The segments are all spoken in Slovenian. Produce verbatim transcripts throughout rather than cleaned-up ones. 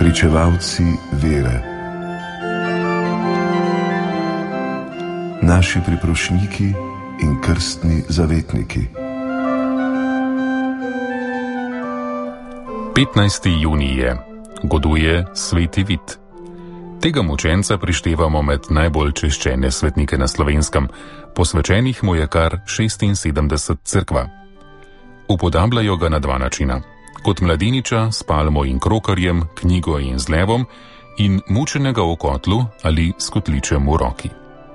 pričevalci vere, naši priprošniki in krstni zavetniki. petnajsti junij je, goduje sveti Vid. Tega mučenca prištevamo med najbolj češčene svetnike na Slovenskem, posvečenih mu je kar šestinsedemdeset cerkva. Upodabljajo ga na dva načina, kot mladeniča s palmo in krokarjem, knjigo in z levom in mučenega v kotlu ali s kotličem v roki.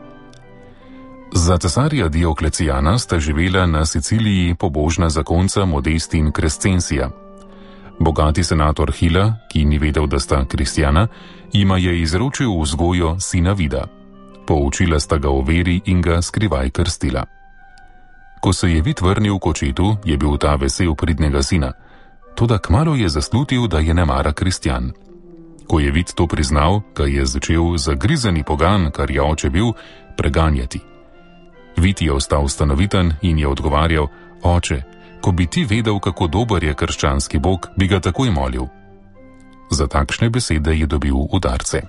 Za cesarja Dioklecijana sta živela na Siciliji pobožna zakonca Modest in Crescentia. Bogati senator Hila, ki ni vedel, da sta kristjana, jima je izročil vzgojo sina Vida. Poučila sta ga o veri in ga skrivaj krstila. Ko se je Vid vrnil k očetu, je bil ta vesel pridnega sina, toda kmalu je zaslutil, da je nemara kristjan. Ko je Vid to priznal, ga je začel zagrizeni pogan, kar je oče bil, preganjati. Vid je ostal stanoviten in je odgovarjal: oče, ko bi ti vedel, kako dober je krščanski Bog, bi ga takoj molil. Za takšne besede je dobil udarce.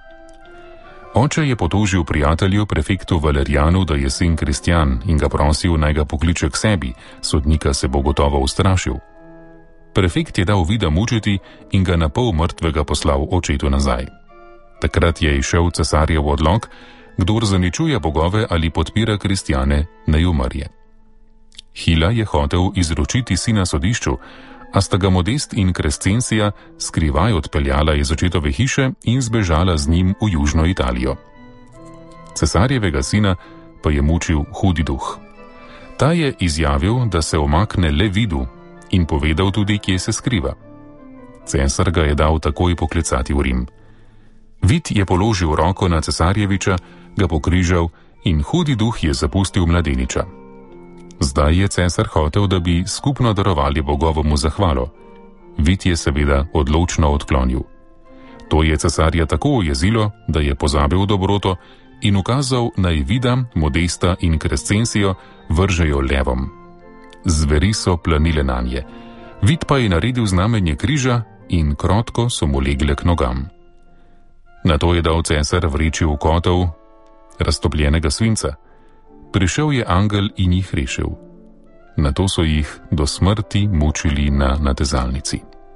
Oče je potožil prijatelju prefektu Valerijanu, da je sin kristjan, in ga prosil, naj ga pokliče k sebi, sodnika se bo gotovo ustrašil. Prefekt je dal Vida mučiti in ga na pol mrtvega poslal očetu nazaj. Takrat je izšel cesarjev odlok: kdor zaničuje bogove ali podpira kristjane, naj umrje. Hila je hotel izročiti sina sodišču, a sta ga Modest in Crescentia skrivaj odpeljala iz očetove hiše in zbežala z njim v južno Italijo. Cesarjevega sina pa je mučil hudi duh. Ta je izjavil, da se omakne le Vidu, in povedal tudi, kje se skriva. Cesar ga je dal takoj poklicati v Rim. Vid je položil roko na cesarjeviča, ga pokrižal in hudi duh je zapustil mladeniča. Zdaj je cesar hotel, da bi skupno darovali bogovomu zahvalo. Vid je seveda odločno odklonil. To je cesarja tako ujezilo, da je pozabil dobroto in ukazal, naj Vida, Modesta in Crescencijo vržejo levom. Zveri so planile nanje. Vid pa je naredil znamenje križa in krotko so mu legle k nogam. Nato je dal cesar vreči v kotel raztopljenega svinca. Prišel je angel in jih rešil. Nato so jih do smrti mučili na natezalnici.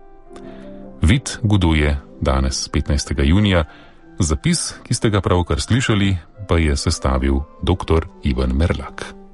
Vid goduje danes, petnajstega junija, zapis, ki ste ga pravkar slišali, pa je sestavil doktor Ivan Merlak.